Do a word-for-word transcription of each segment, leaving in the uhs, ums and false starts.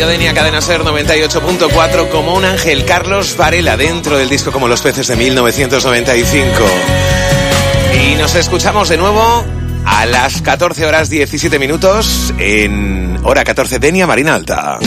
Denia, Cadena Ser noventa y ocho punto cuatro, como un ángel, Carlos Varela, dentro del disco Como los peces de mil novecientos noventa y cinco. Y nos escuchamos de nuevo a las catorce horas diecisiete minutos en hora catorce, Denia, Marina Alta.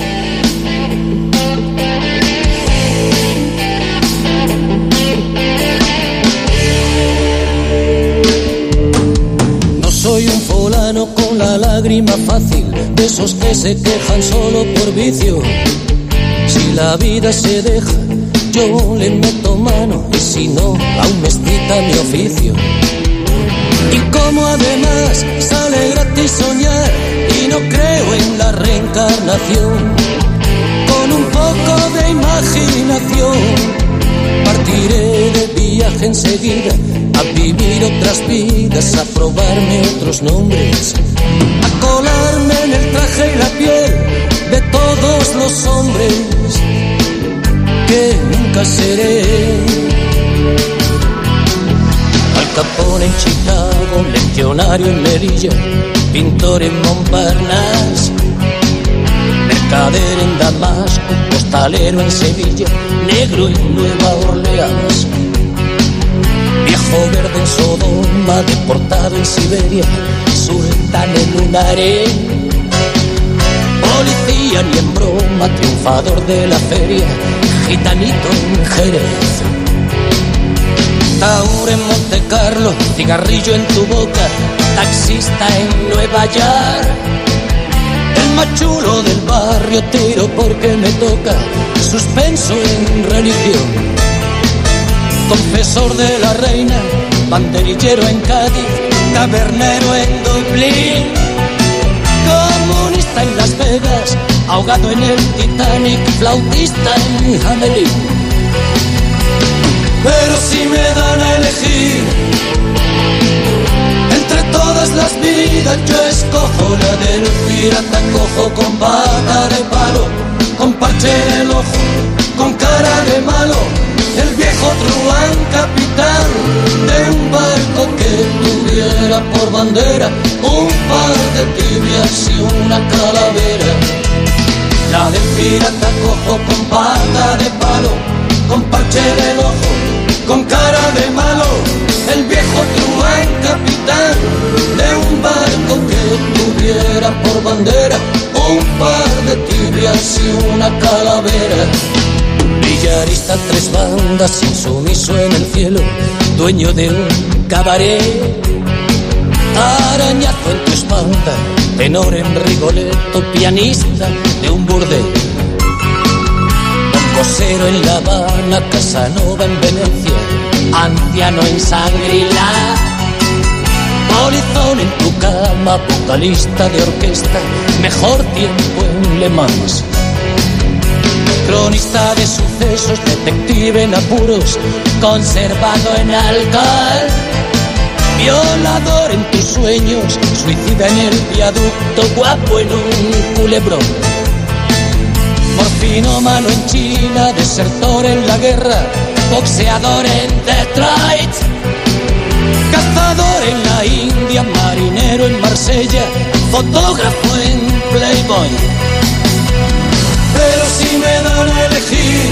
No soy un fulano con la lágrima fácil, de esos que se quejan solo por vicio. Si la vida se deja, yo le meto mano, y si no, aún me excita mi oficio. Y como además sale gratis soñar, y no creo en la reencarnación, con un poco de imaginación partiré de viaje enseguida, a vivir otras vidas, a probarme otros nombres, a colarme en el traje y la piel de todos los hombres que nunca seré. Al Capone en Chicago, legionario en Melilla, pintor en Montparnasse, mercader en Damasco, postalero en Sevilla, negro en Nueva Orleans, viejo verde en Sodoma, deportado en Siberia, sultán en un harén, policía ni en broma, triunfador de la feria, gitanito en Jerez, taur en Monte Carlo, cigarrillo en tu boca, taxista en Nueva York, el más chulo del barrio, tiro porque me toca, suspenso en religión, confesor de la reina, banderillero en Cádiz, tabernero en Dublín, comunista en Las Vegas, ahogado en el Titanic, flautista en Hamelin. Pero si me dan a elegir entre todas las vidas, yo escojo la del pirata cojo, con pata de palo, con parche en el ojo, con cara de malo, el viejo truán capitán de un barco que tuviera por bandera un par de tibias y una calavera. La del pirata cojo, con pata de palo, con parche en el ojo, con cara de malo, el viejo truán capitán de un barco que tuviera por bandera un par de tibias y una calavera. Billarista tres bandas, insumiso en el cielo, dueño de un cabaret, arañazo en tu espalda, tenor en Rigoletto, pianista de un burdel, cosero en La Habana, Casanova en Venecia, anciano en Shangri-La, polizón en tu cama, vocalista de orquesta, mejor tiempo en Le Mans, cronista de sucesos, detective en apuros, conservado en alcohol, violador en tus sueños, suicida en el viaducto, guapo en un culebrón, morfinómano en China, desertor en la guerra, boxeador en Detroit, cazador en la India, marinero en Marsella, fotógrafo en Playboy. Pero si me dan a elegir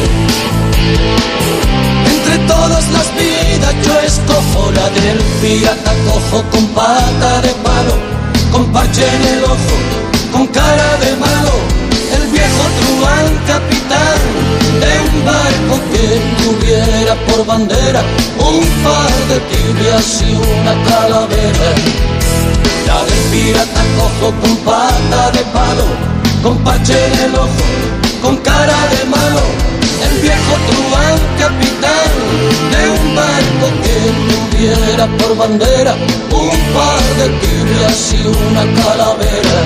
entre todas las vidas, yo escojo la del pirata cojo, con pata de palo, con parche en el ojo, con cara de malo, el viejo truán capitán de un barco que tuviera por bandera un par de tibias y una calavera. La del pirata cojo, con pata de palo, con parche en el ojo, con cara de malo, el viejo truán capitán de un barco que tuviera por bandera un par de tibias y una calavera.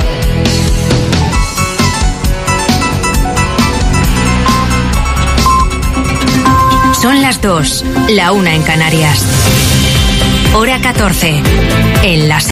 Son las dos, la una en Canarias. Hora catorce, en la